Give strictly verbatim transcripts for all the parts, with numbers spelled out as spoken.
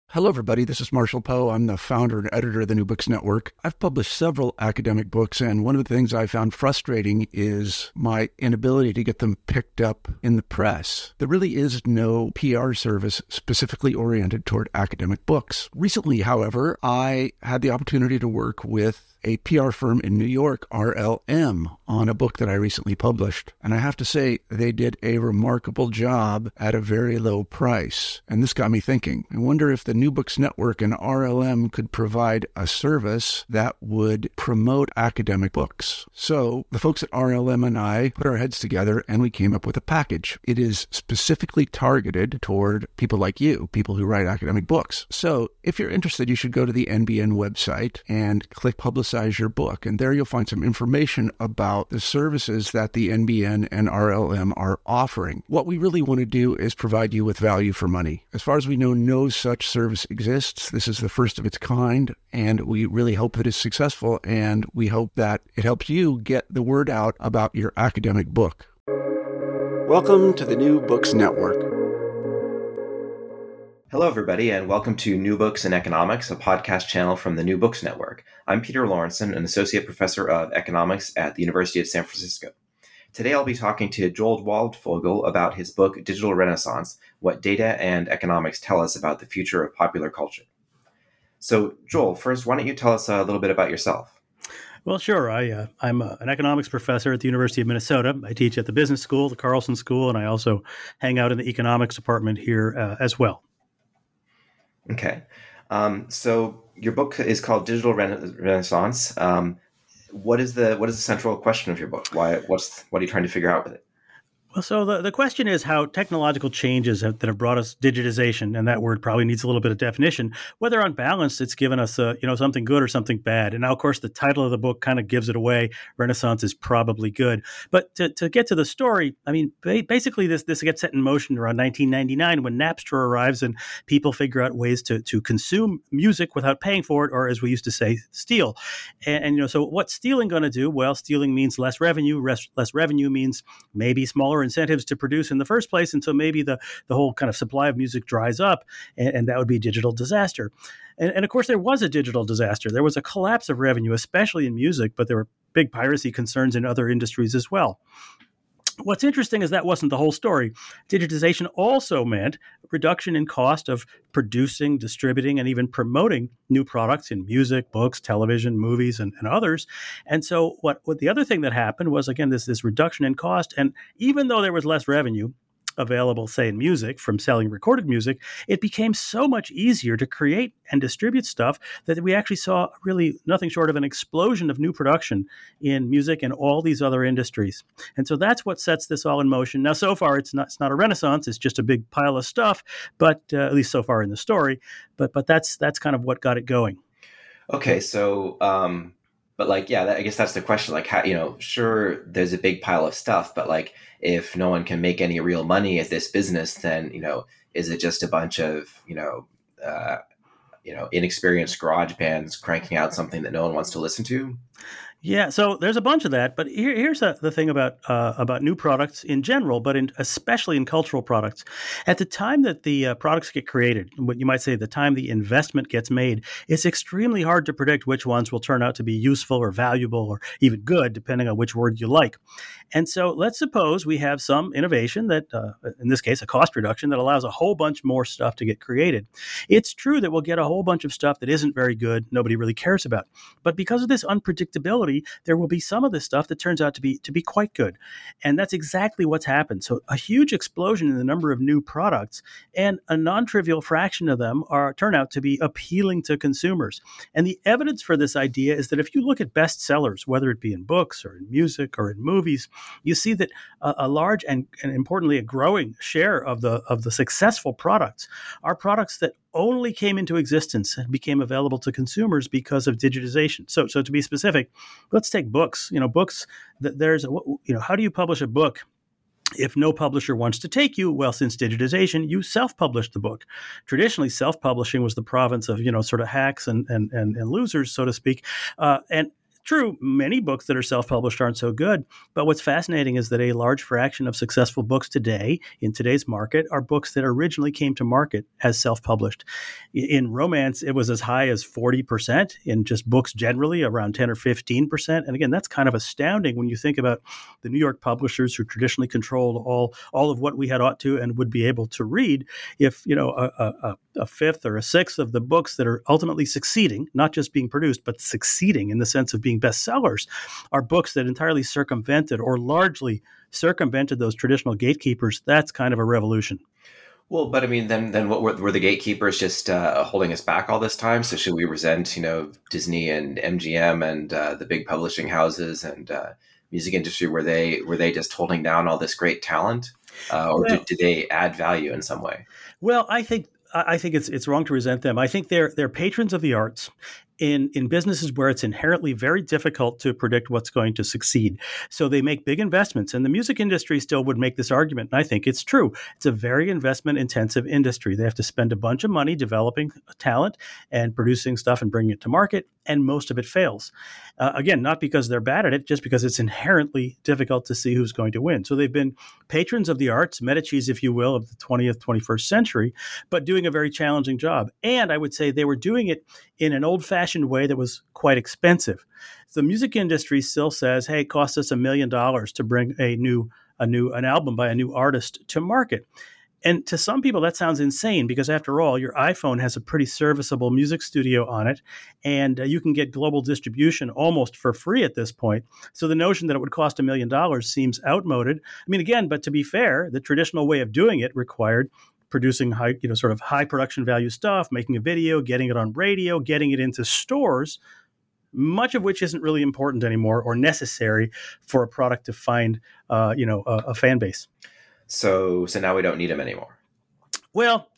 Hello, everybody. This is Marshall Poe. I'm the founder and editor of the New Books Network. I've published several academic books, and one of the things I found frustrating is my inability to get them picked up in the press. There really is no P R service specifically oriented toward academic books. Recently, however, I had the opportunity to work with a P R firm in New York, R L M, on a book that I recently published. And I have to say, they did a remarkable job at a very low price. And this got me thinking. I wonder if the New Books Network and R L M could provide a service that would promote academic books. So the folks at R L M and I put our heads together and we came up with a package. It is specifically targeted toward people like you, people who write academic books. So if you're interested, you should go to the N B N website and click Publicize your book. And there you'll find some information about the services that the N B N and R L M are offering. What we really want to do is provide you with value for money. As far as we know, no such service exists. This is the first of its kind, and we really hope that it's successful, and we hope that it helps you get the word out about your academic book. Welcome to the New Books Network. Hello, everybody, and welcome to New Books in Economics, a podcast channel from the New Books Network. I'm Peter Lawrenson, an associate professor of economics at the University of San Francisco. Today, I'll be talking to Joel Waldfogel about his book, Digital Renaissance, What Data and Economics Tell Us About the Future of Popular Culture. So, Joel, first, why don't you tell us a little bit about yourself? Well, sure. I, uh, I'm uh, an economics professor at the University of Minnesota. I teach at the business school, the Carlson School, and I also hang out in the economics department here uh, as well. Okay. Um, so your book is called Digital Rena- Renaissance. Um, what is the what is the central question of your book? Why what's what are you trying to figure out with it? Well, so the, the question is how technological changes have, that have brought us digitization, and that word probably needs a little bit of definition, whether on balance it's given us uh, you know something good or something bad. And now, of course, the title of the book kind of gives it away. Renaissance is probably good. But to, to get to the story, I mean, ba- basically this this gets set in motion around nineteen ninety-nine when Napster arrives and people figure out ways to, to consume music without paying for it, or as we used to say, steal. And, and you know, so what's stealing going to do? Well, stealing means less revenue. Less, less revenue means maybe smaller incentives to produce in the first place. And so maybe the, the whole kind of supply of music dries up, and, and that would be a digital disaster. And, and of course, there was a digital disaster. There was a collapse of revenue, especially in music, but there were big piracy concerns in other industries as well. What's interesting is that wasn't the whole story. Digitization also meant a reduction in cost of producing, distributing, and even promoting new products in music, books, television, movies, and, and others. And so what, what the other thing that happened was, again, this, this reduction in cost. And even though there was less revenue available, say, in music from selling recorded music, it became so much easier to create and distribute stuff that we actually saw really nothing short of an explosion of new production in music and all these other industries. And so that's what sets this all in motion. Now, so far, it's not it's not a renaissance. It's just a big pile of stuff, but uh, at least so far in the story. But but that's that's kind of what got it going. Okay, so um, but like, yeah, that, I guess that's the question. Like, how, you know, sure, there's a big pile of stuff, but like, if no one can make any real money at this business, then, you know, is it just a bunch of, you know, uh, you know, inexperienced garage bands cranking out something that no one wants to listen to? Yeah, so there's a bunch of that, but here, here's a, the thing about uh, about new products in general, but in, especially in cultural products. At the time that the uh, products get created, what you might say the time the investment gets made, it's extremely hard to predict which ones will turn out to be useful or valuable or even good, depending on which word you like. And so let's suppose we have some innovation that, uh, in this case, a cost reduction that allows a whole bunch more stuff to get created. It's true that we'll get a whole bunch of stuff that isn't very good, nobody really cares about. But because of this unpredictability, there will be some of this stuff that turns out to be to be quite good. And that's exactly what's happened. So a huge explosion in the number of new products, and a non-trivial fraction of them are turn out to be appealing to consumers. And the evidence for this idea is that if you look at bestsellers, whether it be in books or in music or in movies, you see that a, a large and, and importantly a growing share of the of the successful products are products that only came into existence and became available to consumers because of digitization. So, so to be specific, let's take books. You know, books. There's, a, you know, how do you publish a book if no publisher wants to take you? Well, since digitization, you self-publish the book. Traditionally, self-publishing was the province of, you know, sort of hacks and and and, and losers, so to speak. Uh, and True, many books that are self-published aren't so good, but what's fascinating is that a large fraction of successful books today, in today's market, are books that originally came to market as self-published. In romance, it was as high as forty percent. In just books generally, around ten or fifteen percent. And again, that's kind of astounding when you think about the New York publishers who traditionally controlled all, all of what we had ought to and would be able to read. If, you know, a, a, a fifth or a sixth of the books that are ultimately succeeding, not just being produced, but succeeding in the sense of being bestsellers, are books that entirely circumvented or largely circumvented those traditional gatekeepers, that's kind of a revolution. Well, but I mean, then then what were, were the gatekeepers just uh, holding us back all this time? So should we resent, you know, Disney and M G M and uh, the big publishing houses and uh, music industry? Were they were they just holding down all this great talent, uh, or well, did, did they add value in some way? Well, I think I think it's it's wrong to resent them. I think they're they're patrons of the arts in in businesses where it's inherently very difficult to predict what's going to succeed. So they make big investments, and the music industry still would make this argument, and I think it's true. It's a very investment-intensive industry. They have to spend a bunch of money developing talent and producing stuff and bringing it to market, and most of it fails. Uh, again, not because they're bad at it, just because it's inherently difficult to see who's going to win. So they've been patrons of the arts, Medicis, if you will, of the twentieth, twenty-first century, but doing a very challenging job. And I would say they were doing it in an old-fashioned way that was quite expensive. The music industry still says, hey, it costs us a million dollars to bring a new a new an album by a new artist to market. And to some people, that sounds insane because, after all, your iPhone has a pretty serviceable music studio on it, and uh, you can get global distribution almost for free at this point. So the notion that it would cost a million dollars seems outmoded. I mean, again, but to be fair, the traditional way of doing it required producing high, you know, sort of high production value stuff, making a video, getting it on radio, getting it into stores, much of which isn't really important anymore or necessary for a product to find, uh, you know, a, a fan base. So, so now we don't need them anymore. Well,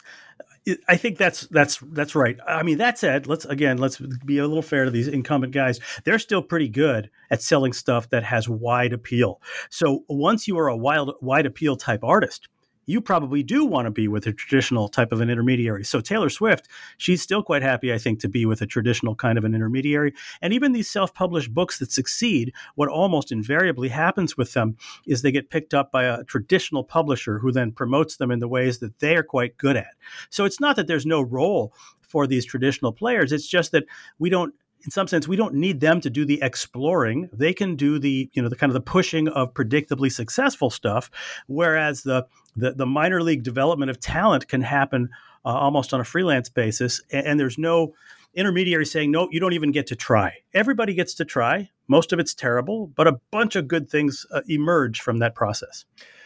I think that's that's that's right. I mean, that said, let's again let's be a little fair to these incumbent guys. They're still pretty good at selling stuff that has wide appeal. So once you are a wild wide appeal type artist, you probably do want to be with a traditional type of an intermediary. So Taylor Swift, she's still quite happy, I think, to be with a traditional kind of an intermediary. And even these self-published books that succeed, what almost invariably happens with them is they get picked up by a traditional publisher who then promotes them in the ways that they are quite good at. So it's not that there's no role for these traditional players. It's just that we don't, in some sense, we don't need them to do the exploring. They can do the, you know, the kind of the pushing of predictably successful stuff, whereas the the, the minor league development of talent can happen uh, almost on a freelance basis. And, and there's no intermediary saying, no, you don't even get to try. Everybody gets to try. Most of it's terrible, but a bunch of good things uh, emerge from that process.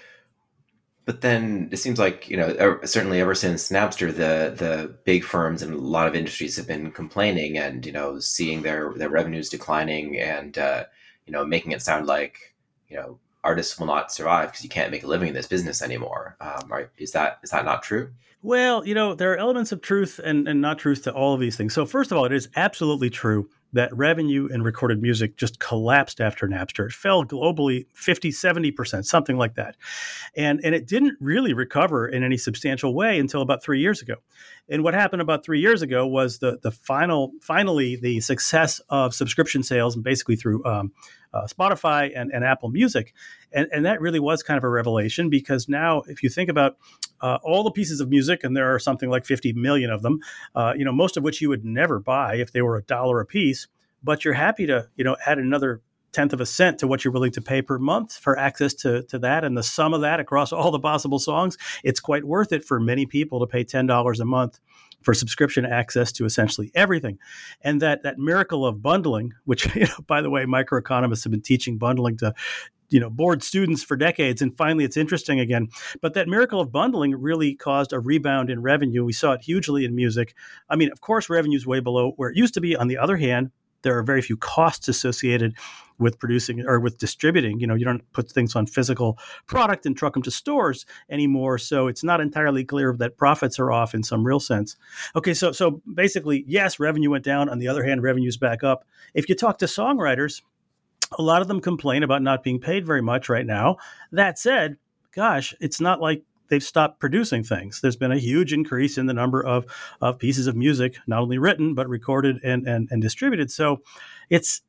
But then it seems like, you know, certainly ever since Napster, the the big firms and a lot of industries have been complaining and, you know, seeing their, their revenues declining and, uh, you know, making it sound like, you know, artists will not survive because you can't make a living in this business anymore. Um, right? Is that is that not true? Well, you know, there are elements of truth and, and not truth to all of these things. So first of all, it is absolutely true that revenue in recorded music just collapsed after Napster. It fell globally fifty, seventy percent, something like that. And, and it didn't really recover in any substantial way until about three years ago. And what happened about three years ago was the the final, finally, the success of subscription sales, and basically through um, uh, Spotify and, and Apple Music. And, and that really was kind of a revelation because now, if you think about uh, all the pieces of music, and there are something like fifty million of them, uh, you know, most of which you would never buy if they were a dollar a piece, but you're happy to, you know, add another tenth of a cent to what you're willing to pay per month for access to, to that. And the sum of that across all the possible songs, it's quite worth it for many people to pay ten dollars a month for subscription access to essentially everything. And that that miracle of bundling, which, you know, by the way, microeconomists have been teaching bundling to, you know, bored students for decades. And finally, it's interesting again. But that miracle of bundling really caused a rebound in revenue. We saw it hugely in music. I mean, of course, revenue is way below where it used to be. On the other hand, there are very few costs associated with producing or with distributing. You know, you don't put things on physical product and truck them to stores anymore. So it's not entirely clear that profits are off in some real sense. Okay, so so basically, yes, revenue went down. On the other hand, revenue's back up. If you talk to songwriters, a lot of them complain about not being paid very much right now. That said, gosh, it's not like they've stopped producing things. There's been a huge increase in the number of, of pieces of music, not only written, but recorded and, and, and distributed. So it's,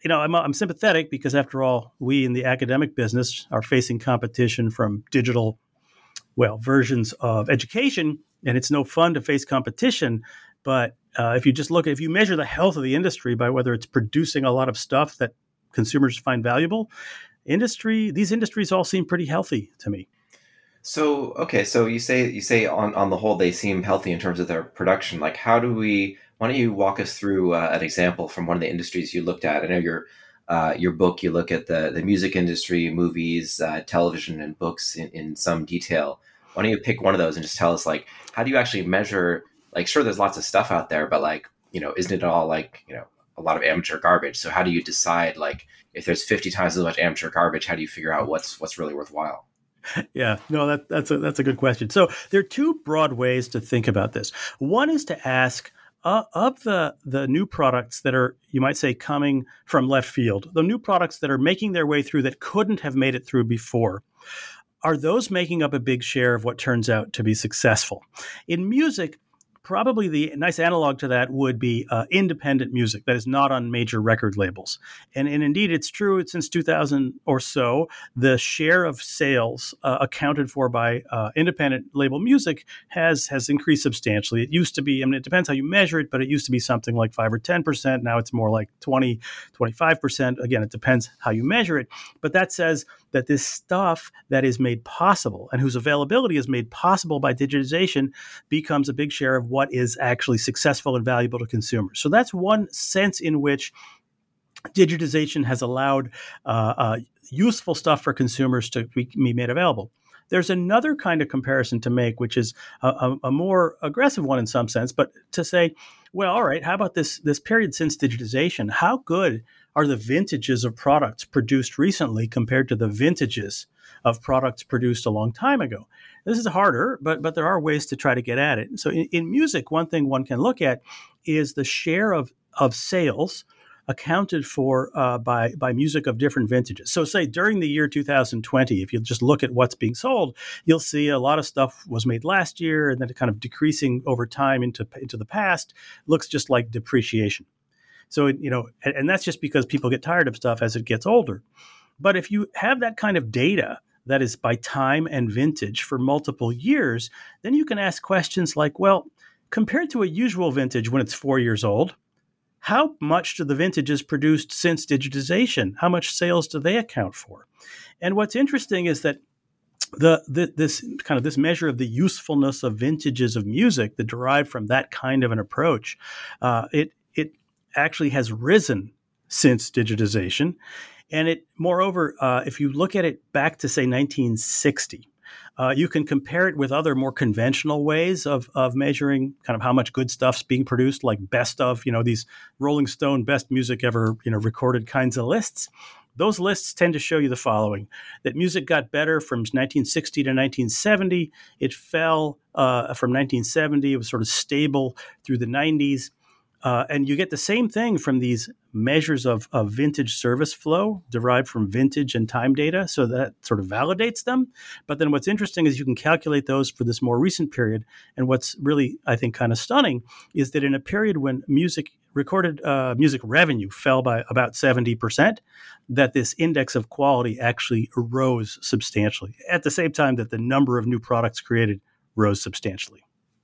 you know, I'm, I'm sympathetic because, after all, we in the academic business are facing competition from digital, well, versions of education, and it's no fun to face competition. But uh, if you just look, if you measure the health of the industry by whether it's producing a lot of stuff that consumers find valuable, industry, these industries all seem pretty healthy to me. So, okay, so you say you say on, on the whole they seem healthy in terms of their production. Like, how do we? Why don't you walk us through uh, an example from one of the industries you looked at? I know your uh, your book, you look at the the music industry, movies, uh, television, and books in, in some detail. Why don't you pick one of those and just tell us, like, how do you actually measure? Like, sure, there's lots of stuff out there, but, like, you know, isn't it all, like, you know, a lot of amateur garbage? So how do you decide, like, if there's fifty times as much amateur garbage, how do you figure out what's what's really worthwhile? Yeah, no, that, that's a that's a good question. So there are two broad ways to think about this. One is to ask, uh, of the the new products that are, you might say, coming from left field, the new products that are making their way through that couldn't have made it through before, are those making up a big share of what turns out to be successful? In music, probably the nice analog to that would be uh, independent music that is not on major record labels. And, and indeed, it's true, since two thousand or so, the share of sales uh, accounted for by uh, independent label music has has increased substantially. It used to be, I mean, it depends how you measure it, but it used to be something like five or ten percent. Now it's more like twenty, twenty-five percent. Again, it depends how you measure it. But that says that this stuff that is made possible and whose availability is made possible by digitization becomes a big share of what is actually successful and valuable to consumers. So that's one sense in which digitization has allowed uh, uh, useful stuff for consumers to be made available. There's another kind of comparison to make, which is a, a, a more aggressive one in some sense, but to say, well, all right, how about this, this period since digitization? How good are the vintages of products produced recently compared to the vintages of products produced a long time ago? This is harder, but but there are ways to try to get at it. So in, in music, one thing one can look at is the share of, of sales accounted for uh, by by music of different vintages. So say during the year two thousand twenty, if you just look at what's being sold, you'll see a lot of stuff was made last year and then it kind of decreasing over time into, into the past. Looks just like depreciation. So, you know, and, and that's just because people get tired of stuff as it gets older. But if you have that kind of data that is by time and vintage for multiple years, then you can ask questions like, well, compared to a usual vintage when it's four years old, how much do the vintages produced since digitization? How much sales do they account for? And what's interesting is that the, the this kind of this measure of the usefulness of vintages of music that derived from that kind of an approach, uh, it it actually has risen since digitization. And it, moreover, uh, if you look at it back to, say, nineteen sixty, uh, you can compare it with other more conventional ways of of measuring kind of how much good stuff's being produced, like best of, you know, these Rolling Stone best music ever, you know, recorded kinds of lists. Those lists tend to show you the following: that music got better from nineteen sixty to nineteen seventy. It fell uh, from nineteen seventy. It was sort of stable through the nineties. Uh, and you get the same thing from these measures of, of vintage service flow derived from vintage and time data. So that sort of validates them. But then what's interesting is you can calculate those for this more recent period. And what's really, I think, kind of stunning is that in a period when music recorded uh, music revenue fell by about seventy percent, that this index of quality actually rose substantially at the same time that the number of new products created rose substantially.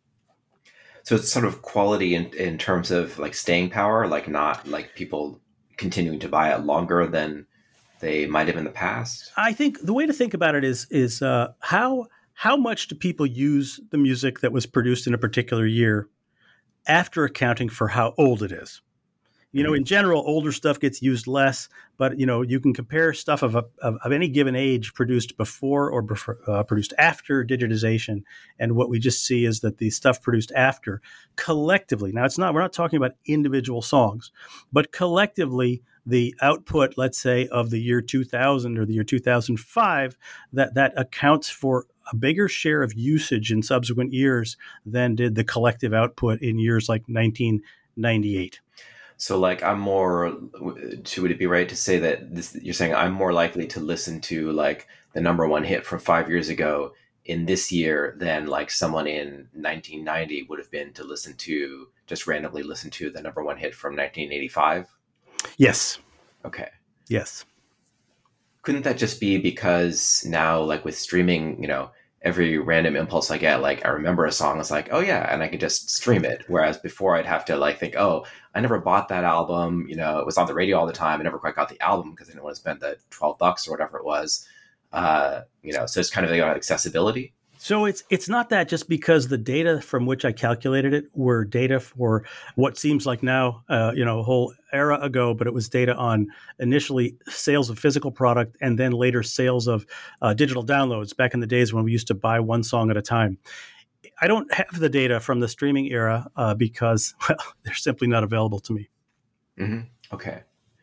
So it's sort of quality in, in terms of like staying power, like not like people continuing to buy it longer than they might have in the past. I think the way to think about it is is uh, how how much do people use the music that was produced in a particular year after accounting for how old it is. You know, in general, older stuff gets used less, but, you know, you can compare stuff of, a, of, of any given age produced before or before, uh, produced after digitization. And what we just see is that the stuff produced after collectively, now it's not, we're not talking about individual songs, but collectively the output, let's say, of the year two thousand or the year two thousand five, that, that accounts for a bigger share of usage in subsequent years than did the collective output in years like nineteen ninety-eight. So, like, I'm more, would it be right to say that this, you're saying I'm more likely to listen to, like, the number one hit from five years ago in this year than, like, someone in nineteen ninety would have been to listen to, just randomly listen to the number one hit from nineteen eighty-five? Yes. Okay. Yes. Couldn't that just be because now, like with streaming, you know, every random impulse I get, like I remember a song, it's like, oh yeah, and I can just stream it. Whereas before I'd have to like think, oh, I never bought that album. You know, it was on the radio all the time. I never quite got the album because I didn't want to spend the twelve bucks or whatever it was. Uh, you know, so it's kind of like accessibility. So it's it's not that just because the data from which I calculated it were data for what seems like now, uh, you know, a whole era ago, but it was data on initially sales of physical product and then later sales of uh, digital downloads back in the days when we used to buy one song at a time. I don't have the data from the streaming era uh, because, well, they're simply not available to me. Mm-hmm. Okay.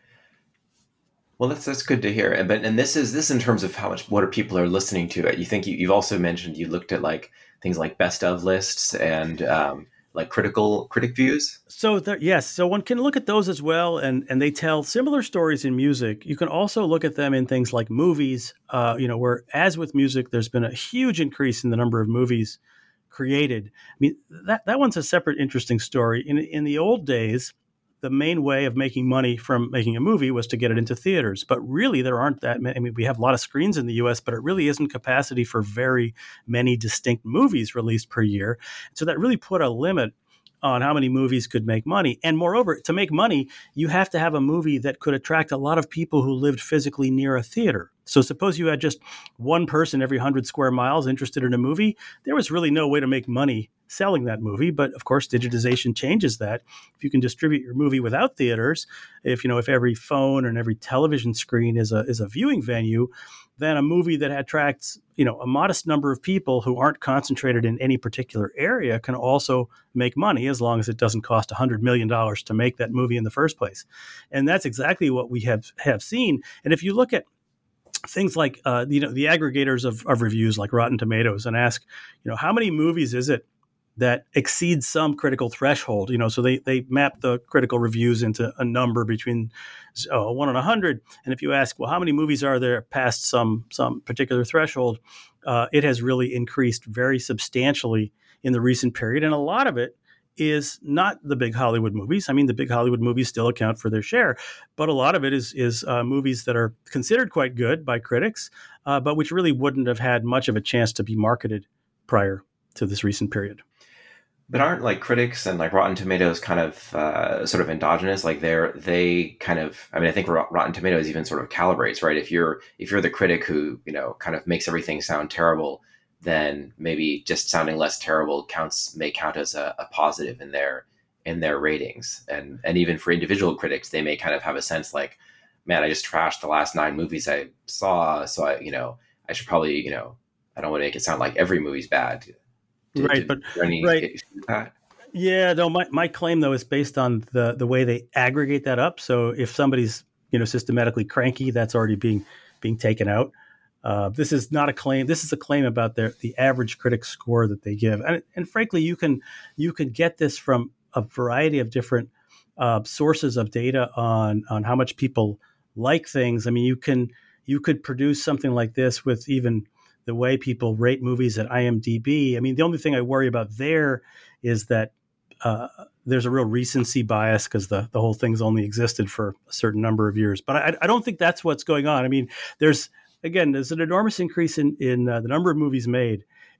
Well, that's that's good to hear. But and this is this in terms of how much what are people are listening to it. You think you, you've also mentioned you looked at like things like best of lists and um, like critical critic views. So there, yes, so one can look at those as well, and and they tell similar stories in music. You can also look at them in things like movies. Uh, you know, where as with music, there's been a huge increase in the number of movies created. I mean, that that one's a separate interesting story. In in the old days, the main way of making money from making a movie was to get it into theaters. But really, there aren't that many. I mean, we have a lot of screens in the U S, but it really isn't capacity for very many distinct movies released per year. So that really put a limit on how many movies could make money. And moreover, to make money, you have to have a movie that could attract a lot of people who lived physically near a theater. So suppose you had just one person every one hundred square miles interested in a movie. There was really no way to make money selling that movie. But of course, digitization changes that. If you can distribute your movie without theaters, if you know if every phone and every television screen is a is a viewing venue, then a movie that attracts you know a modest number of people who aren't concentrated in any particular area can also make money, as long as it doesn't cost one hundred million dollars to make that movie in the first place. And that's exactly what we have have seen. And if you look at things like uh, you know the aggregators of, of reviews like Rotten Tomatoes and ask, you know, how many movies is it that exceeds some critical threshold? You know, so they they map the critical reviews into a number between uh, one and a hundred. And if you ask, well, how many movies are there past some some particular threshold? Uh, it has really increased very substantially in the recent period, and a lot of it is not the big Hollywood movies. I mean, the big Hollywood movies still account for their share, but a lot of it is is uh, movies that are considered quite good by critics, uh, but which really wouldn't have had much of a chance to be marketed prior to this recent period. But aren't like critics and like Rotten Tomatoes kind of uh, sort of endogenous? Like they're they kind of. I mean, I think Rotten Tomatoes even sort of calibrates, right? If you're if you're the critic who you know kind of makes everything sound terrible, then maybe just sounding less terrible counts may count as a, a positive in their in their ratings. And and even for individual critics, they may kind of have a sense like, man, I just trashed the last nine movies I saw, so I you know I should probably you know I don't want to make it sound like every movie's bad. Did, right, did, but any right. That? Yeah, no, my, my claim though is based on the the way they aggregate that up. So if somebody's you know systematically cranky, that's already being being taken out. Uh, this is not a claim. This is a claim about their the average critic score that they give, and and frankly, you can you can get this from a variety of different uh, sources of data on on how much people like things. I mean, you can you could produce something like this with even the way people rate movies at IMDb. I mean, the only thing I worry about there is that uh, there's a real recency bias because the, the whole thing's only existed for a certain number of years. But I, I don't think that's what's going on. I mean, there's, again, there's an enormous increase in, in uh, the number of movies made.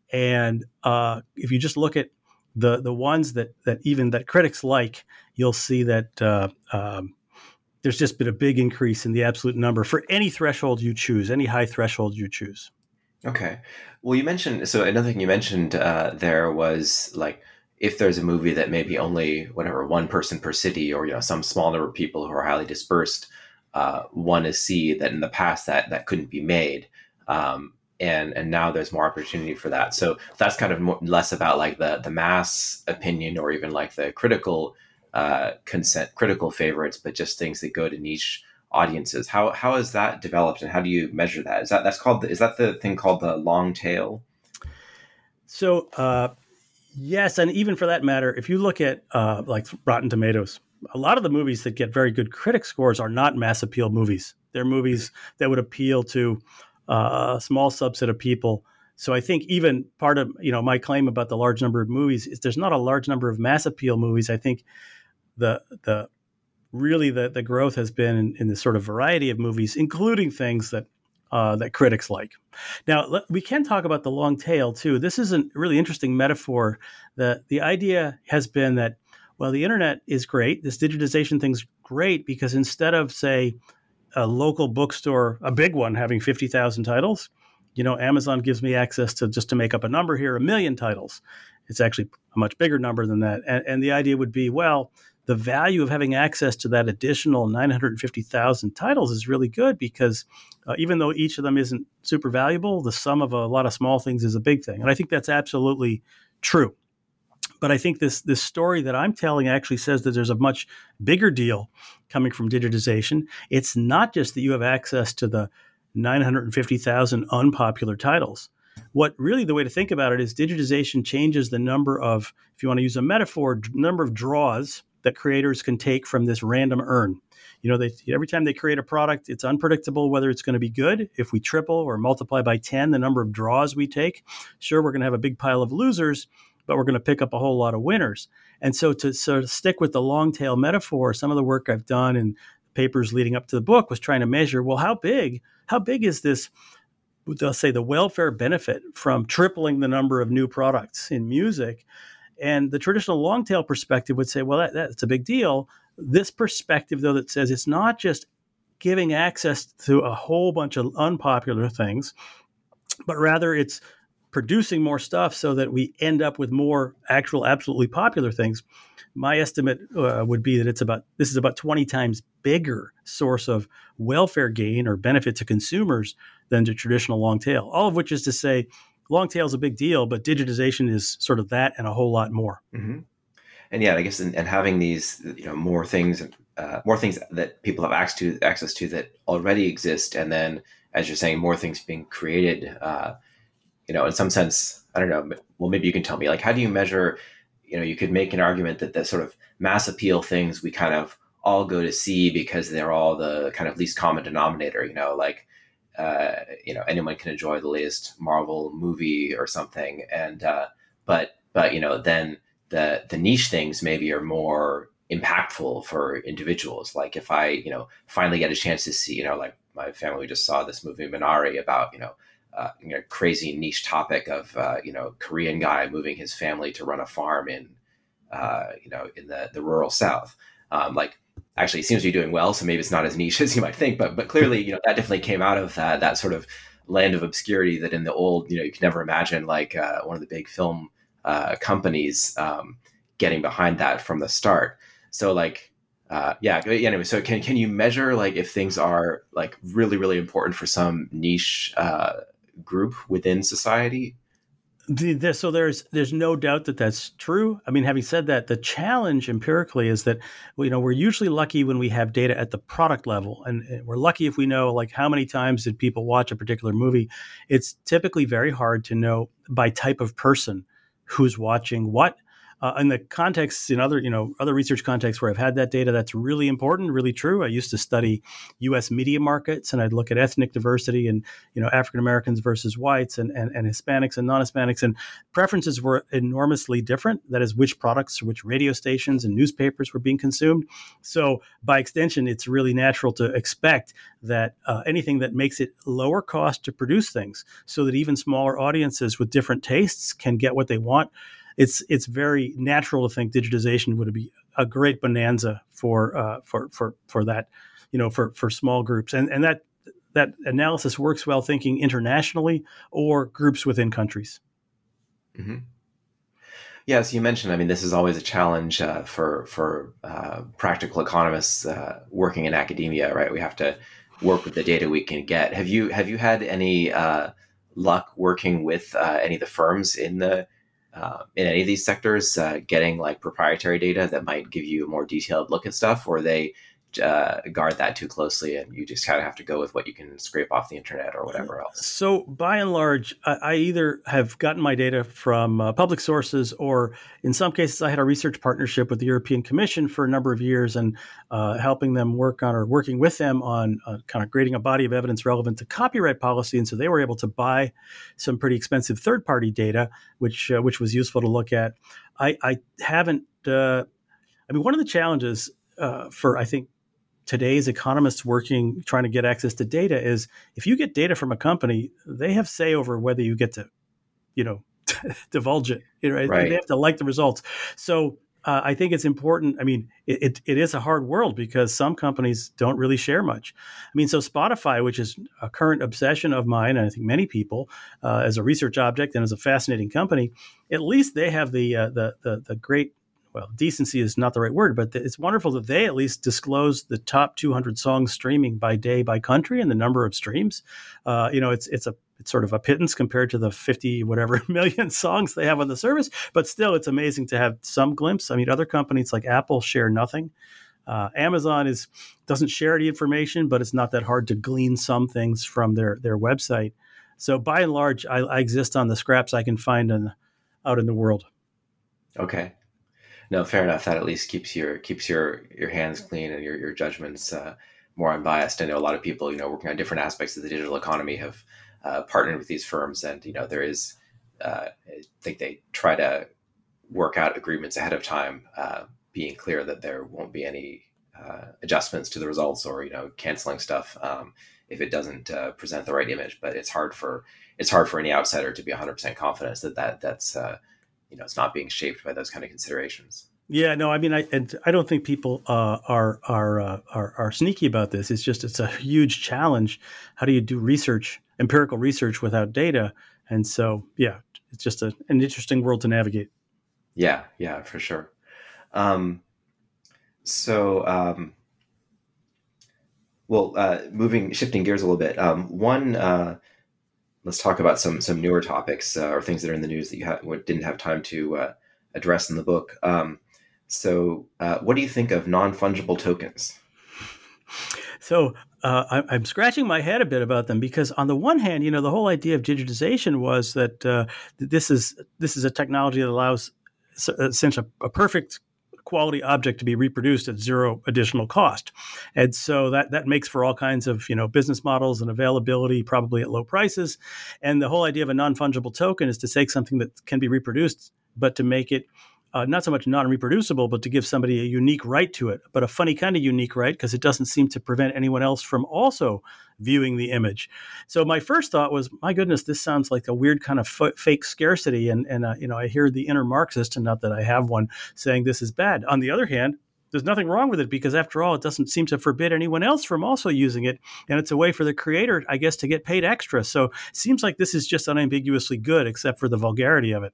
And uh, if you just look at the the ones that, that even that critics like, you'll see that uh, um, there's just been a big increase in the absolute number for any threshold you choose, any high threshold you choose. Okay. Well, you mentioned, so another thing you mentioned uh, there was like, if there's a movie that maybe only whatever one person per city or, you know, some small number of people who are highly dispersed uh, want to see, that in the past that, that couldn't be made. Um, and, and now there's more opportunity for that. So that's kind of more, less about like the, the mass opinion or even like the critical uh, consent, critical favorites, but just things that go to niche audiences. How how has that developed, and how do you measure that? Is that that's called the, is that the thing called the long tail? So uh, yes, and even for that matter, if you look at uh, like Rotten Tomatoes, a lot of the movies that get very good critic scores are not mass appeal movies. They're movies that would appeal to uh, a small subset of people. So I think even part of you know my claim about the large number of movies is there's not a large number of mass appeal movies. I think the the really the, the growth has been in, in this sort of variety of movies, including things that uh, that critics like. Now, let, we can talk about the long tail, too. This is a really interesting metaphor. The, the idea has been that, well, the internet is great. This digitization thing's great because instead of, say, a local bookstore, a big one, having fifty thousand titles, you know, Amazon gives me access to, just to make up a number here, a million titles. It's actually a much bigger number than that. And, and the idea would be, well, the value of having access to that additional nine hundred fifty thousand titles is really good because uh, even though each of them isn't super valuable, the sum of a lot of small things is a big thing. And I think that's absolutely true. But I think this this story that I'm telling actually says that there's a much bigger deal coming from digitization. It's not just that you have access to the nine hundred fifty thousand unpopular titles. What really the way to think about it is digitization changes the number of, if you want to use a metaphor, number of draws that creators can take from this random urn. You know, they, every time they create a product, it's unpredictable whether it's going to be good. If we triple or multiply by ten the number of draws we take, sure, we're going to have a big pile of losers, but we're going to pick up a whole lot of winners. And so to sort of stick with the long tail metaphor, some of the work I've done in papers leading up to the book was trying to measure, well, how big, how big is this, they'll say, the welfare benefit from tripling the number of new products in music? And the traditional long tail perspective would say, well, that, that's a big deal. This perspective, though, that says it's not just giving access to a whole bunch of unpopular things, but rather it's producing more stuff so that we end up with more actual absolutely popular things. My estimate uh, would be that it's about this is about twenty times bigger source of welfare gain or benefit to consumers than the traditional long tail. All of which is to say, long tail is a big deal, but digitization is sort of that and a whole lot more. Mm-hmm. And yeah, I guess, and, and having these, you know, more things, uh, more things that people have access to, access to that already exist, and then, as you're saying, more things being created. Uh, you know, in some sense, I don't know. Well, maybe you can tell me, like, how do you measure? You know, you could make an argument that the sort of mass appeal things we kind of all go to see because they're all the kind of least common denominator. You know, like, uh, you know, anyone can enjoy the latest Marvel movie or something, and uh, but but you know, then the the niche things maybe are more impactful for individuals. Like if I, you know, finally get a chance to see, you know, like my family just saw this movie Minari about, you know, uh, you know, crazy niche topic of, uh, you know, Korean guy moving his family to run a farm in, uh, you know, in the, the rural South. Um, like actually it seems to be doing well. So maybe it's not as niche as you might think, but, but clearly, you know, that definitely came out of that, that sort of land of obscurity that in the old, you know, you could never imagine like uh, one of the big film uh, companies um, getting behind that from the start. So like, uh, yeah, anyway, so can, can you measure like if things are like really, really important for some niche uh, group within society? The, the, so there's there's no doubt that that's true. I mean, having said that, the challenge empirically is that, you know, we're usually lucky when we have data at the product level, and, and we're lucky if we know like how many times did people watch a particular movie. It's typically very hard to know by type of person who's watching what. Uh, in the context, in other, you know, other research contexts where I've had that data, that's really important, really true. I used to study U S media markets, and I'd look at ethnic diversity and, you know, African Americans versus whites and, and, and Hispanics and non-Hispanics, and preferences were enormously different. That is, which products, which radio stations and newspapers were being consumed. So by extension, it's really natural to expect that uh, anything that makes it lower cost to produce things so that even smaller audiences with different tastes can get what they want. It's it's very natural to think digitization would be a great bonanza for uh, for for for that, you know, for for small groups, and and that that analysis works well thinking internationally or groups within countries. Mm-hmm. Yeah, as you mentioned, I mean, this is always a challenge uh, for for uh, practical economists uh, working in academia, right? We have to work with the data we can get. Have you have you had any uh, luck working with uh, any of the firms in the Uh, in any of these sectors, uh, getting like proprietary data that might give you a more detailed look at stuff, or they uh, guard that too closely and you just kind of have to go with what you can scrape off the internet or whatever else? So by and large, I, I either have gotten my data from uh, public sources, or in some cases, I had a research partnership with the European Commission for a number of years, and uh, helping them work on or working with them on uh, kind of creating a body of evidence relevant to copyright policy. And so they were able to buy some pretty expensive third-party data, which uh, which was useful to look at. I, I haven't. Uh, I mean, one of the challenges uh, for, I think, today's economists working, trying to get access to data is if you get data from a company, they have say over whether you get to, you know, divulge it. You know, Right. they have to like the results. So uh, I think it's important. I mean, it, it, it is a hard world because some companies don't really share much. I mean, so Spotify, which is a current obsession of mine, and I think many people, uh, as a research object and as a fascinating company, at least they have the uh, the, the the great, well, decency is not the right word, but it's wonderful that they at least disclose the top two hundred songs streaming by day by country and the number of streams. Uh, you know, it's it's a it's sort of a pittance compared to the fifty whatever million songs they have on the service, but still, it's amazing to have some glimpse. I mean, other companies like Apple share nothing. Uh, Amazon is doesn't share any information, but it's not that hard to glean some things from their their website. So by and large, I, I exist on the scraps I can find in, out in the world. Okay. No, fair enough. That at least keeps your keeps your your hands clean and your your judgments uh, more unbiased. I know a lot of people, you know, working on different aspects of the digital economy have uh, partnered with these firms, and you know, there is, uh, I think they try to work out agreements ahead of time, uh, being clear that there won't be any uh, adjustments to the results or you know, canceling stuff um, if it doesn't uh, present the right image. But it's hard for it's hard for any outsider to be one hundred percent confident that that that's uh, you know, it's not being shaped by those kind of considerations. Yeah, no, I mean, I and I don't think people uh, are are, uh, are are sneaky about this. It's just it's a huge challenge. How do you do research, empirical research, without data? And so, yeah, it's just a, an interesting world to navigate. Yeah, yeah, for sure. Um, so, um, well, uh, moving, shifting gears a little bit. Um, one. Uh, Let's talk about some some newer topics uh, or things that are in the news that you ha- didn't have time to uh, address in the book. Um, so, uh, what do you think of non-fungible tokens? So uh, I, I'm scratching my head a bit about them because, on the one hand, you know, the whole idea of digitization was that uh, this is this is a technology that allows essentially a, a perfect quality object to be reproduced at zero additional cost. And so that that makes for all kinds of, you know, business models and availability, probably at low prices. And the whole idea of a non-fungible token is to take something that can be reproduced, but to make it uh, not so much non-reproducible, but to give somebody a unique right to it, but a funny kind of unique right, because it doesn't seem to prevent anyone else from also viewing the image. So my first thought was, my goodness, this sounds like a weird kind of f- fake scarcity. And, and uh, you know, I hear the inner Marxist, and not that I have one, saying this is bad. On the other hand, there's nothing wrong with it because, after all, it doesn't seem to forbid anyone else from also using it. And it's a way for the creator, I guess, to get paid extra. So it seems like this is just unambiguously good, except for the vulgarity of it.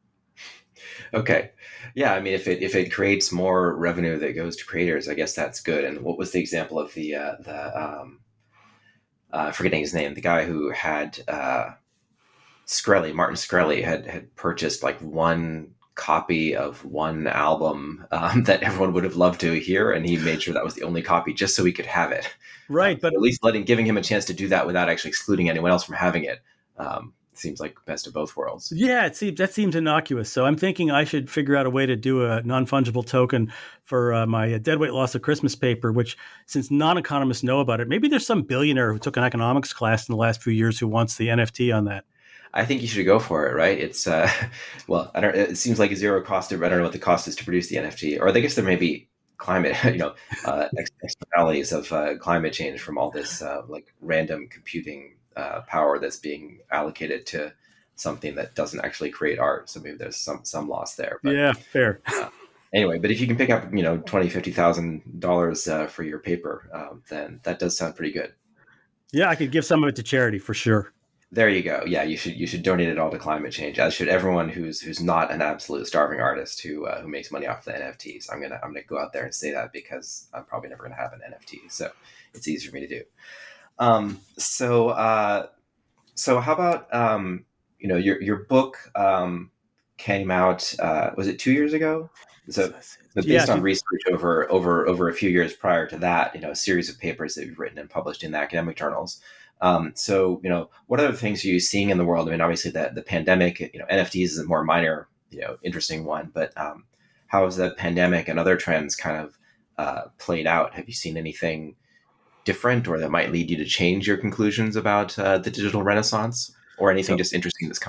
Okay. Yeah, I mean, if it if it creates more revenue that goes to creators, I guess that's good. And what was the example of the uh, the um, uh, forgetting his name, the guy who had uh, Shkreli, Martin Shkreli had had purchased like one copy of one album um, that everyone would have loved to hear, and he made sure that was the only copy just so he could have it. Right, um, but so at least letting giving him a chance to do that without actually excluding anyone else from having it. Um, seems like best of both worlds. Yeah, it seems that seems innocuous. So I'm thinking I should figure out a way to do a non-fungible token for uh, my deadweight loss of Christmas paper, which, since non-economists know about it, maybe there's some billionaire who took an economics class in the last few years who wants the N F T on that. I think you should go for it, right? It's, uh, well, I don't, it seems like a zero cost. I don't know what the cost is to produce the N F T, or I guess there may be climate, you know, uh, externalities of uh, climate change from all this uh, like random computing Uh, power that's being allocated to something that doesn't actually create art. So maybe there's some some loss there. But, yeah, fair. uh, anyway, but if you can pick up, you know, twenty, fifty thousand dollars uh, for your paper, um, then that does sound pretty good. Yeah, I could give some of it to charity for sure. There you go. Yeah, you should you should donate it all to climate change, as should everyone who's who's not an absolute starving artist who uh, who makes money off the N F Ts. I'm gonna I'm gonna go out there and say that because I'm probably never gonna have an N F T, so it's easy for me to do. Um, so, uh, so how about, um, you know, your, your book, um, came out, uh, was it two years ago? So, but based yeah, on research over, over, over a few years prior to that, you know, a series of papers that you've written and published in the academic journals. Um, so, you know, what other things are you seeing in the world? I mean, obviously the, the pandemic, you know, N F Ts is a more minor, you know, interesting one, but, um, how has the pandemic and other trends kind of, uh, played out? Have you seen anything different, or that might lead you to change your conclusions about uh, the digital renaissance, or anything so, just interesting that's coming up?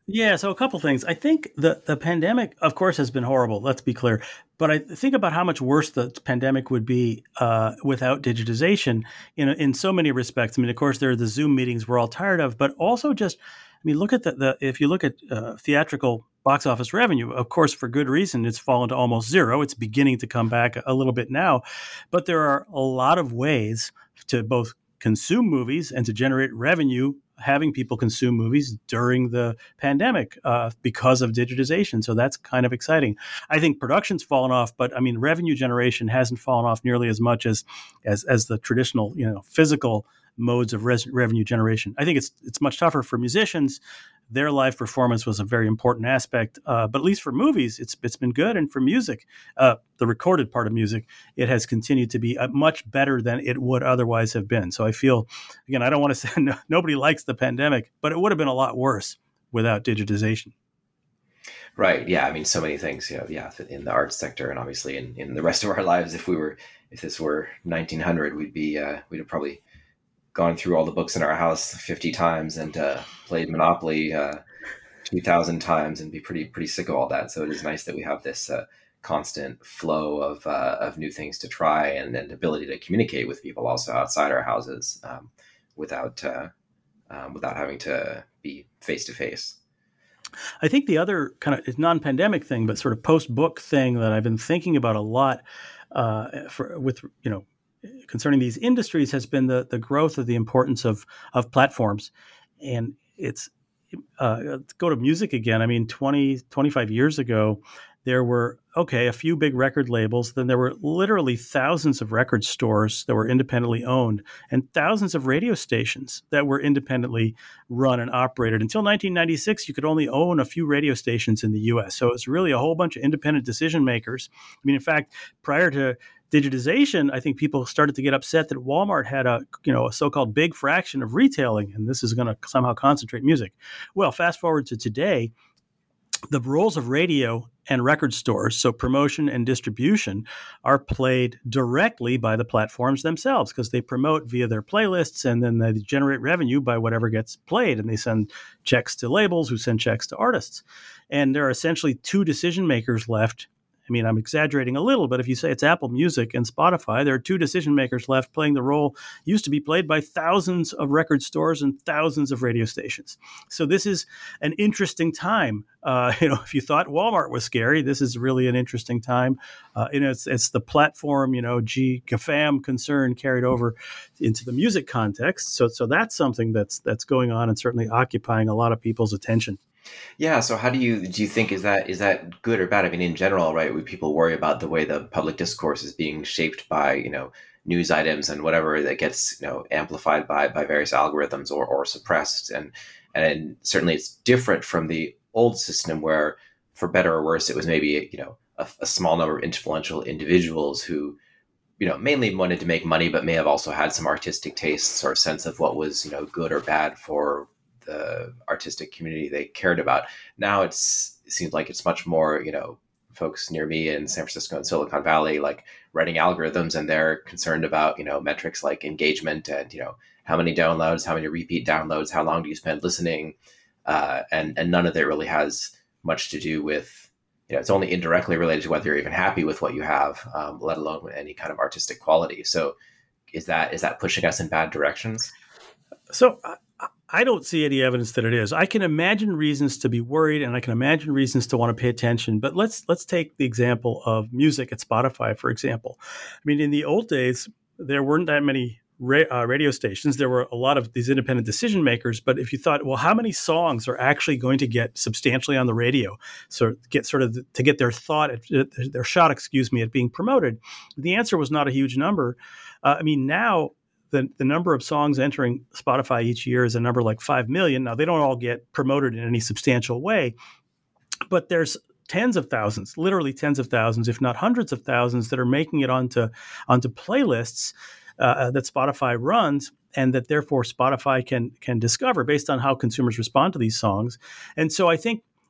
Yeah, so a couple things. I think the, the pandemic, of course, has been horrible. Let's be clear. But I think about how much worse the pandemic would be uh, without digitization in in so many respects. I mean, of course, there are the Zoom meetings we're all tired of, but also just, I mean, look at the, the if you look at uh, theatrical box office revenue, of course, for good reason, it's fallen to almost zero. It's beginning to come back a little bit now, but there are a lot of ways to both consume movies and to generate revenue having people consume movies during the pandemic uh, because of digitization. So that's kind of exciting. I think production's fallen off, but I mean, revenue generation hasn't fallen off nearly as much as as, as the traditional, you know, physical modes of res- revenue generation. I think it's it's much tougher for musicians. Their live performance was a very important aspect, uh, but at least for movies, it's it's been good. And for music, uh, the recorded part of music, it has continued to be uh, much better than it would otherwise have been. So I feel, again, I don't want to say no, nobody likes the pandemic, but it would have been a lot worse without digitization. Right. Yeah. I mean, so many things, you know, yeah, in the arts sector and obviously in, in the rest of our lives. If we were, if this were nineteen hundred, we'd be, uh, we'd have probably gone through all the books in our house fifty times and uh, played Monopoly uh, two thousand times and be pretty pretty sick of all that. So it is nice that we have this uh, constant flow of uh, of new things to try and, and ability to communicate with people also outside our houses um, without uh, um, without having to be face to face. I think the other kind of non-pandemic thing, but sort of post-book thing that I've been thinking about a lot uh, for with you know. concerning these industries has been the, the growth of the importance of, of platforms. And it's, uh, go to music again. I mean, twenty, twenty-five years ago, there were, okay, a few big record labels. Then there were literally thousands of record stores that were independently owned and thousands of radio stations that were independently run and operated. Until nineteen ninety-six, you could only own a few radio stations in the U S. So it's really a whole bunch of independent decision makers. I mean, in fact, prior to digitization, I think people started to get upset that Walmart had a, you know, a so-called big fraction of retailing, and this is going to somehow concentrate music. Well, fast forward to today, the roles of radio and record stores, so promotion and distribution, are played directly by the platforms themselves because they promote via their playlists and then they generate revenue by whatever gets played. And they send checks to labels who send checks to artists. And there are essentially two decision makers left. I mean, I'm exaggerating a little, but if you say it's Apple Music and Spotify, there are two decision makers left playing the role used to be played by thousands of record stores and thousands of radio stations. So this is an interesting time. Uh, you know, if you thought Walmart was scary, this is really an interesting time. Uh, you know, it's it's the platform, you know, G GAFAM concern carried over into the music context. So so that's something that's that's going on and certainly occupying a lot of people's attention. Yeah. So how do you do you think is that is that good or bad? I mean, in general, right? We people worry about the way the public discourse is being shaped by, you know, news items and whatever that gets, you know, amplified by by various algorithms or or suppressed. And and certainly it's different from the old system where, for better or worse, it was maybe, you know, a, a small number of influential individuals who, you know, mainly wanted to make money, but may have also had some artistic tastes or sense of what was, you know, good or bad for the artistic community they cared about. Now it's, it seems like it's much more, you know, folks near me in San Francisco and Silicon Valley, like writing algorithms, and they're concerned about, you know, metrics like engagement and, you know, how many downloads, how many repeat downloads, how long do you spend listening? Uh, and, and none of it really has much to do with, you know, it's only indirectly related to whether you're even happy with what you have, um, let alone with any kind of artistic quality. So is that, is that pushing us in bad directions? So uh, I don't see any evidence that it is. I can imagine reasons to be worried, and I can imagine reasons to want to pay attention. But let's let's take the example of music at Spotify, for example. I mean, in the old days, there weren't that many ra- uh, radio stations. There were a lot of these independent decision makers. But if you thought, well, how many songs are actually going to get substantially on the radio, so get sort of to get their thought, at, their shot, excuse me, at being promoted, the answer was not a huge number. Uh, I mean, now, The, the number of songs entering Spotify each year is a number like five million. Now, they don't all get promoted in any substantial way, but there's tens of thousands, literally tens of thousands, if not hundreds of thousands, that are making it onto, onto playlists uh, that Spotify runs, and that therefore Spotify can, can discover based on how consumers respond to these songs. And so I think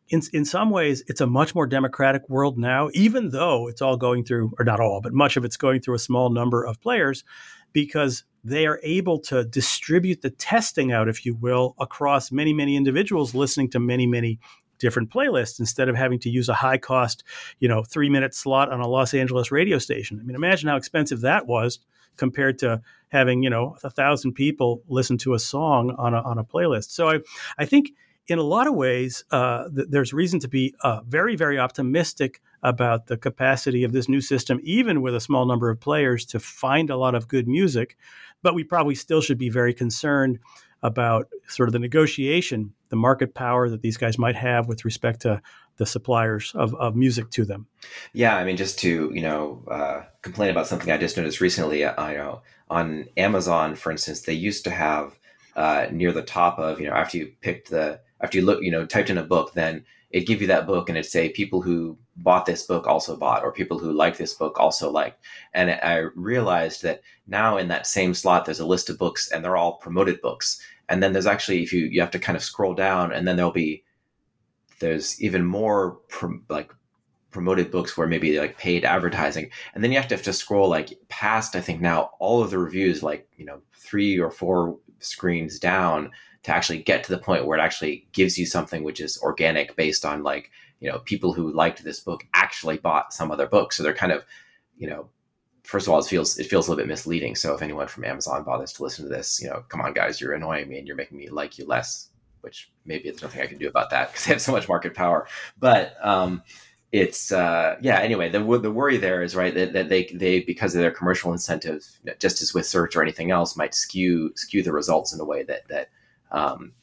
in in some ways, it's a much more democratic world now, even though it's all going through, or not all, but much of it's going through a small number of players, because they are able to distribute the testing out, if you will, across many, many individuals listening to many, many different playlists instead of having to use a high cost, you know, three minute slot on a Los Angeles radio station. I mean, imagine how expensive that was compared to having, you know, a thousand people listen to a song on a, on a playlist. So I, I think in a lot of ways, uh, th- there's reason to be uh, very, very optimistic about the capacity of this new system, even with a small number of players, to find a lot of good music. But we probably still should be very concerned about sort of the negotiation, the market power that these guys might have with respect to the suppliers of, of music to them. Yeah, I mean, just to, you know, uh, complain about something I just noticed recently, uh, you know, on Amazon, for instance, they used to have uh, near the top of, you know, after you picked the, after you look, you know, typed in a book, then it'd give you that book and it'd say people who bought this book also bought, or people who liked this book also liked. And I realized that now in that same slot, there's a list of books and they're all promoted books. And then there's actually, if you, you have to kind of scroll down, and then there'll be, there's even more prom, like promoted books where maybe like paid advertising. And then you have to have to scroll like past, I think now all of the reviews, like, you know, three or four screens down to actually get to the point where it actually gives you something which is organic based on like, you know, people who liked this book actually bought some other book. So they're kind of, you know, first of all, it feels it feels a little bit misleading. So if anyone from Amazon bothers to listen to this, you know, come on, guys, you're annoying me and you're making me like you less, which maybe there's nothing I can do about that because they have so much market power. But um, it's, uh, yeah, anyway, the the worry there is, right, that, that they, they, because of their commercial incentive, just as with search or anything else, might skew skew the results in a way that, that um,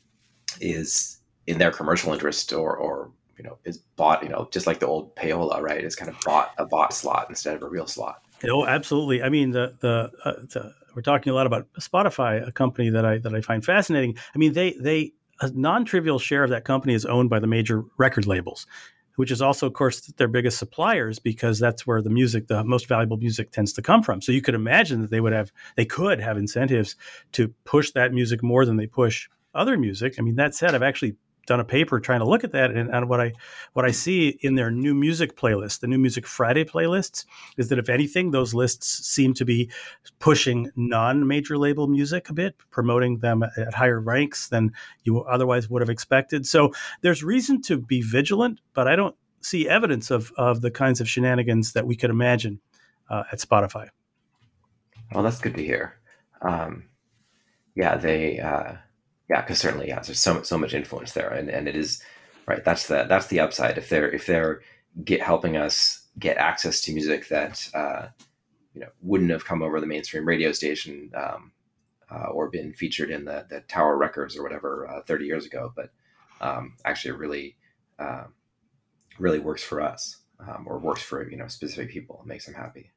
is in their commercial interest, or, or, you know, is bought, you know, just like the old payola, right, is kind of bought a bot slot instead of a real slot. Oh, absolutely. I mean, the the, uh, the we're talking a lot about Spotify, a company that I that I find fascinating. I mean, they they a non-trivial share of that company is owned by the major record labels, which is also, of course, their biggest suppliers, because that's where the music, the most valuable music, tends to come from. So you could imagine that they would have, they could have incentives to push that music more than they push other music. I mean, that said, I've actually done a paper trying to look at that, and, and what I what I see in their new music playlist, the new Music Friday playlists, is that if anything, those lists seem to be pushing non-major label music a bit, promoting them at higher ranks than you otherwise would have expected. So there's reason to be vigilant, but I don't see evidence of of the kinds of shenanigans that we could imagine uh, at Spotify. Well, that's good to hear. Um, yeah, they. Uh... Yeah, because certainly, yeah, there's so so much influence there, and, and it is right. That's the that's the upside. If they're if they're get helping us get access to music that uh, you know wouldn't have come over the mainstream radio station um, uh, or been featured in the the Tower Records or whatever uh, thirty years ago, but um, actually really uh, really works for us, um, or works for you know specific people, makes them happy.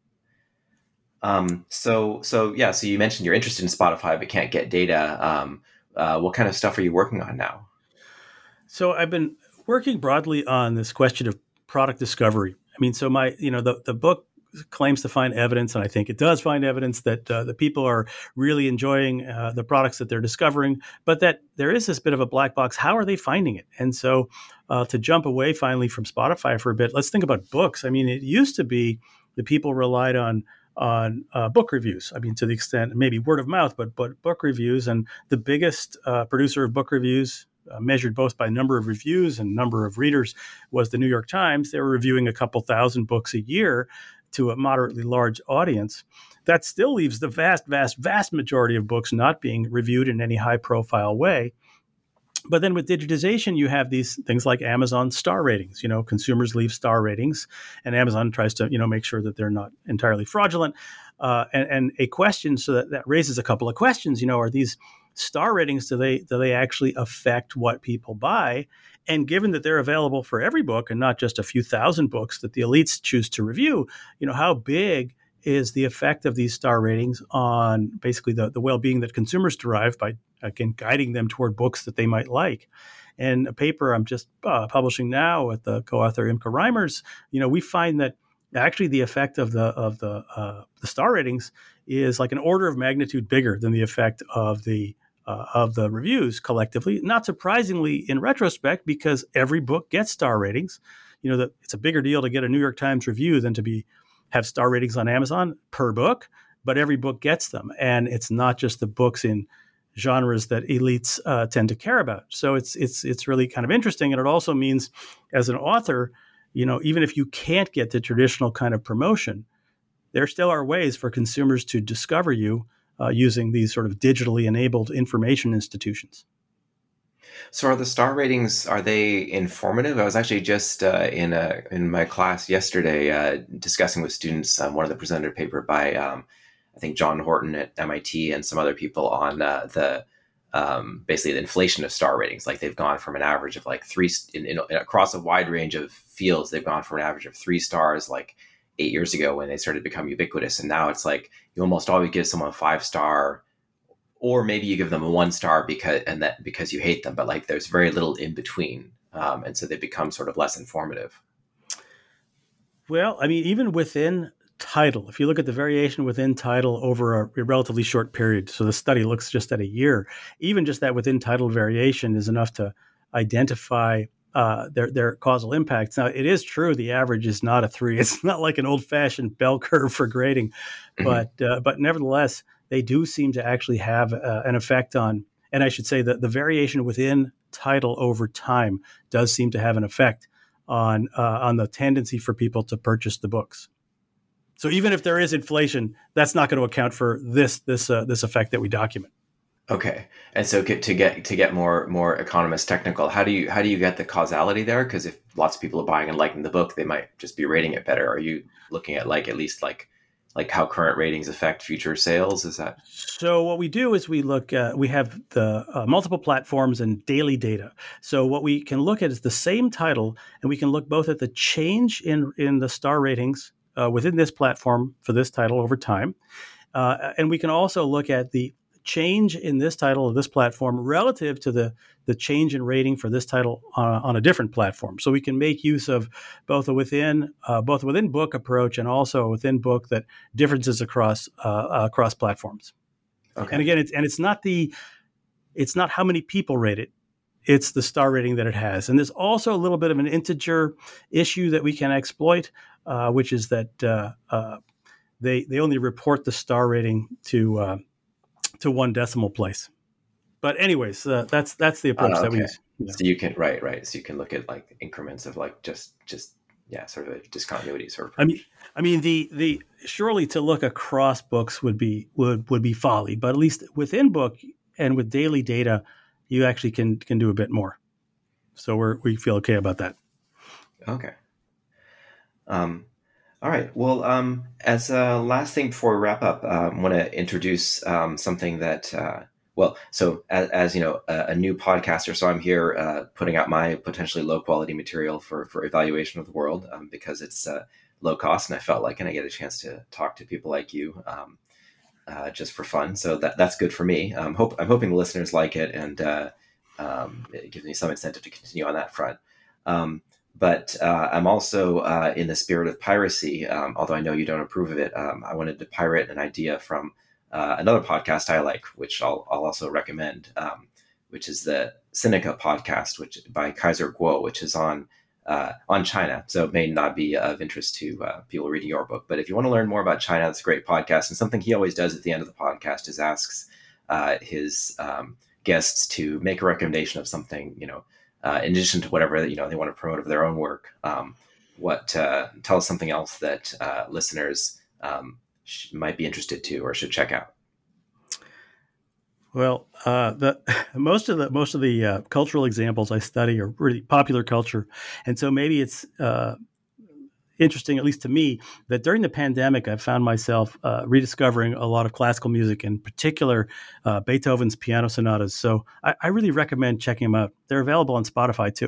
Um, so so yeah, so you mentioned you're interested in Spotify but can't get data. Um, Uh, what kind of stuff are you working on now? So I've been working broadly on this question of product discovery. I mean, so my, you know, the, the book claims to find evidence, and I think it does find evidence that uh, the people are really enjoying uh, the products that they're discovering, but that there is this bit of a black box. How are they finding it? And so uh, to jump away finally from Spotify for a bit, let's think about books. I mean, it used to be that people relied on on uh, book reviews. I mean, to the extent, maybe word of mouth, but but book reviews. And the biggest uh, producer of book reviews, uh, measured both by number of reviews and number of readers, was the New York Times. They were reviewing a couple thousand books a year to a moderately large audience. That still leaves the vast, vast, vast majority of books not being reviewed in any high-profile way. But then with digitization, you have these things like Amazon star ratings. You know, consumers leave star ratings, and Amazon tries to, you know, make sure that they're not entirely fraudulent. Uh, and, and a question, so that, that raises a couple of questions. You know, are these star ratings, do they do they actually affect what people buy? And given that they're available for every book and not just a few thousand books that the elites choose to review, you know, how big is the effect of these star ratings on basically the, the well-being that consumers derive by, again, guiding them toward books that they might like? And a paper I'm just uh, publishing now with the co-author Imke Reimers, you know, we find that actually the effect of the of the uh, the star ratings is like an order of magnitude bigger than the effect of the uh, of the reviews collectively. Not surprisingly, in retrospect, because every book gets star ratings. You know, that it's a bigger deal to get a New York Times review than to be have star ratings on Amazon per book, but every book gets them. And it's not just the books in genres that elites uh, tend to care about. So it's it's it's really kind of interesting. And it also means, as an author, you know, even if you can't get the traditional kind of promotion, there still are ways for consumers to discover you uh, using these sort of digitally enabled information institutions. So are the star ratings, are they informative? I was actually just uh, in a, in my class yesterday uh, discussing with students um, one of the presented paper by, um, I think, John Horton at M I T and some other people on uh, the um, basically the inflation of star ratings. Like they've gone from an average of like three, in, in, across a wide range of fields, they've gone from an average of three stars like eight years ago when they started to become ubiquitous. And now it's like you almost always give someone a five star, or maybe you give them a one star because and that because you hate them, but like there's very little in between, um, and so they become sort of less informative. Well, I mean, even within title, if you look at the variation within title over a, a relatively short period, so the study looks just at a year, even just that within title variation is enough to identify uh, their their causal impacts. Now, it is true the average is not a three; it's not like an old-fashioned bell curve for grading, mm-hmm. but uh, but nevertheless, they do seem to actually have uh, an effect on, and I should say that the variation within title over time does seem to have an effect on uh, on the tendency for people to purchase the books. So even if there is inflation, that's not going to account for this this uh, this effect that we document. Okay, and so to get to get more more economist technical, how do you how do you get the causality there? Because if lots of people are buying and liking the book, they might just be rating it better. Are you looking at like at least like like how current ratings affect future sales? Is that? So what we do is we look, uh, we have the uh, multiple platforms and daily data. So what we can look at is the same title, and we can look both at the change in, in the star ratings uh, within this platform for this title over time. Uh, and we can also look at the change in this title of this platform relative to the, the change in rating for this title on, on a different platform. So we can make use of both a within uh, both a within book approach and also a within book that differences across uh, across platforms. Okay. And again, it's and it's not the it's not how many people rate it. It's the star rating that it has. And there's also a little bit of an integer issue that we can exploit, uh, which is that uh, uh, they they only report the star rating to uh, to one decimal place. But anyways, uh, that's that's the approach uh, okay. that we use. Yeah. So you can right, right. So you can look at like increments of like just just yeah, sort of a discontinuity sort of approach. I mean, I mean the the surely to look across books would be would would be folly, but at least within book and with daily data, you actually can can do a bit more. So we're we feel okay about that. Okay. Um. All right. Well, um, as a last thing before we wrap up, uh, I want to introduce um, something that, uh, well, so as, as you know, a, a new podcaster, so I'm here uh, putting out my potentially low quality material for, for evaluation of the world um, because it's uh, low cost, and I felt like, and I get a chance to talk to people like you um, uh, just for fun. So that that's good for me. Um, hope I'm hoping the listeners like it, and uh, um, it gives me some incentive to continue on that front. Um, But uh, I'm also uh, in the spirit of piracy, um, although I know you don't approve of it. Um, I wanted to pirate an idea from uh, another podcast I like, which I'll, I'll also recommend, um, which is the Sinica podcast, which by Kaiser Kuo, which is on uh, on China. So it may not be of interest to uh, people reading your book. But if you want to learn more about China, it's a great podcast. And something he always does at the end of the podcast is asks uh, his um, guests to make a recommendation of something, you know, Uh, in addition to whatever you know they want to promote of their own work, um, what uh, tell us something else that uh, listeners um, sh- might be interested to or should check out. Well, uh, the most of the most of the uh, cultural examples I study are really popular culture, and so maybe it's uh, interesting, at least to me, that during the pandemic, I found myself uh, rediscovering a lot of classical music, in particular uh, Beethoven's piano sonatas. So I, I really recommend checking them out. They're available on Spotify too.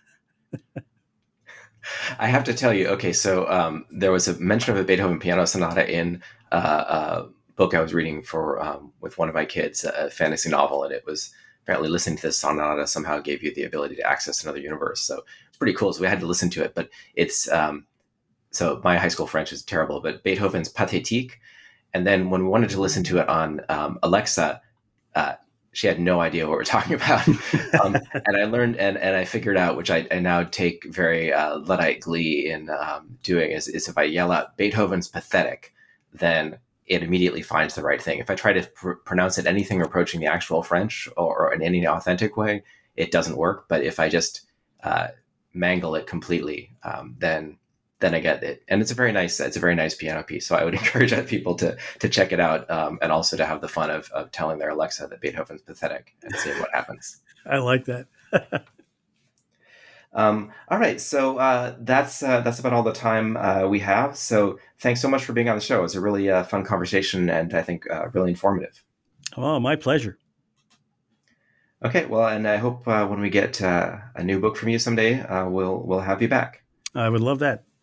I have to tell you, okay, so um, there was a mention of a Beethoven piano sonata in uh, a book I was reading for um, with one of my kids, a fantasy novel, and it was apparently listening to this sonata somehow gave you the ability to access another universe. So it's pretty cool. So we had to listen to it, but it's um, so my high school French is terrible, but Beethoven's Pathétique. And then when we wanted to listen to it on um, Alexa, uh, she had no idea what we're talking about. um, and I learned and, and I figured out, which I, I now take very uh, Luddite glee in um, doing, is, is if I yell out Beethoven's pathetic, then it immediately finds the right thing. If I try to pr- pronounce it anything approaching the actual French or, or in any authentic way, it doesn't work. But if I just uh, mangle it completely, um, then then I get it. And it's a very nice, it's a very nice piano piece. So I would encourage people to to check it out, um, and also to have the fun of, of telling their Alexa that Beethoven's pathetic and seeing what happens. I like that. um, all right, so uh, that's uh, that's about all the time uh, we have. So thanks so much for being on the show. It was a really uh, fun conversation, and I think uh, really informative. Oh, my pleasure. Okay, well, and I hope uh, when we get uh, a new book from you someday, uh, we'll we'll have you back. I would love that.